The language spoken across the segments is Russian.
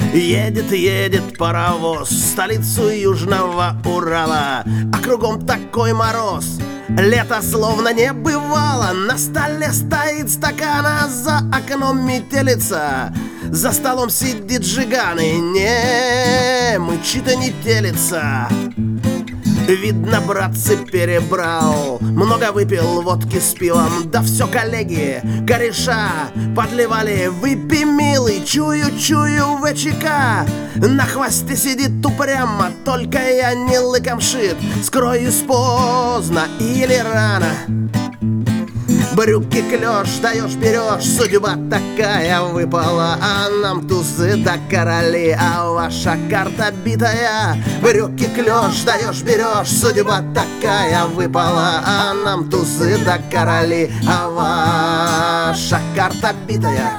Едет, едет паровоз в столицу Южного Урала, а кругом такой мороз, лето словно не бывало. На столе стоит стакан, а за окном метелица. За столом сидит Жиган и не мычит и не телится. Видно, братцы, перебрал, много выпил водки с пивом. Да все, коллеги, кореша подливали. Выпей, милый, чую, ВЧК на хвосте сидит упрямо. Только я не лыком шит, скроюсь поздно или рано. Брюки клеш, даешь, берешь, судьба такая выпала. А нам тузы да короли, а ваша карта битая. Брюки клеш, даешь, берешь, судьба такая выпала. А нам тузы да короли, а ваша карта битая.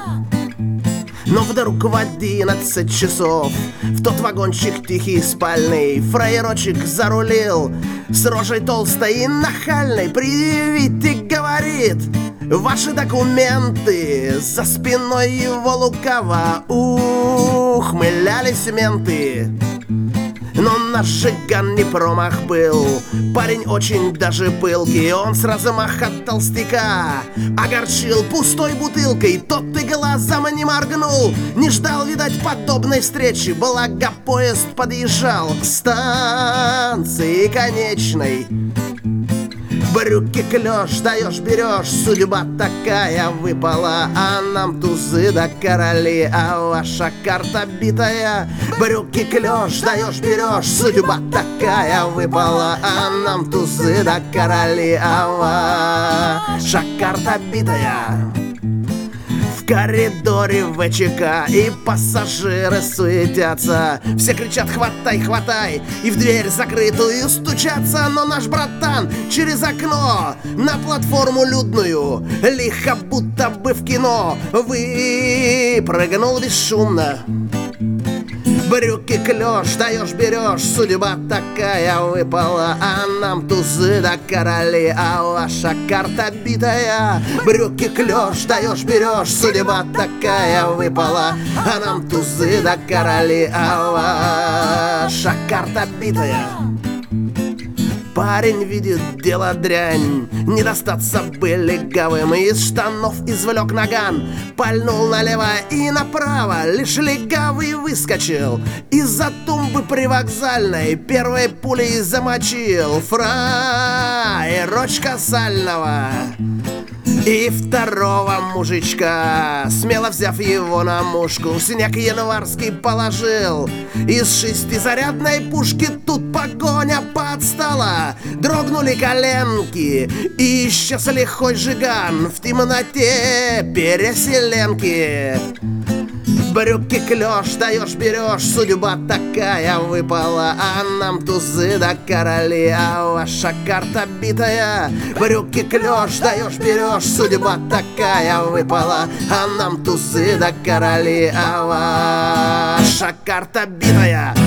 Но вдруг в 11 часов в тот вагончик тихий спальный фраерочек зарулил с рожей толстой и нахальной. Предъявить и говорит ваши документы. За спиной его лукаво ухмылялись менты. Но наш Жиган не промах был, парень очень даже пылкий. Он с размаха толстяка огорчил пустой бутылкой. Тот и глазом не моргнул, не ждал, видать, подобной встречи. Благо поезд подъезжал к станции конечной. Брюки клеш, даешь, берешь, судьба такая выпала. А нам тузы да короли, а ваша карта битая. Брюки клеш, даешь, берешь, судьба такая выпала. А нам тузы да короли, а ваша карта битая. В коридоре ВЧК и пассажиры суетятся. Все кричат: хватай, хватай, и в дверь закрытую стучатся. Но наш братан через окно на платформу людную лихо, будто бы в кино, выпрыгнул бесшумно. Брюки клеш, даешь, берешь, судьба такая выпала. А нам тузы да короли, а ваша карта битая. Брюки клеш, даешь, берешь, судьба такая выпала. А нам тузы да короли, а ваша карта битая. Парень видит дело дрянь, не достаться бы легавым. Из штанов извлек наган, пальнул налево и направо. Лишь легавый выскочил из-за тумбы привокзальной, первой пулей замочил фраерочка сального. И второго мужичка, смело взяв его на мушку, в снег январский положил. Из шестизарядной пушки тут погоня подстала. Дрогнули коленки, и исчез лихой Жиган в темноте переселенки. Брюки клеш, даешь, берешь, судьба такая выпала. А нам тузы да короли, а ваша карта битая. Брюки клеш, даешь, берешь, судьба такая выпала. А нам тузы да короли, а ваша карта битая.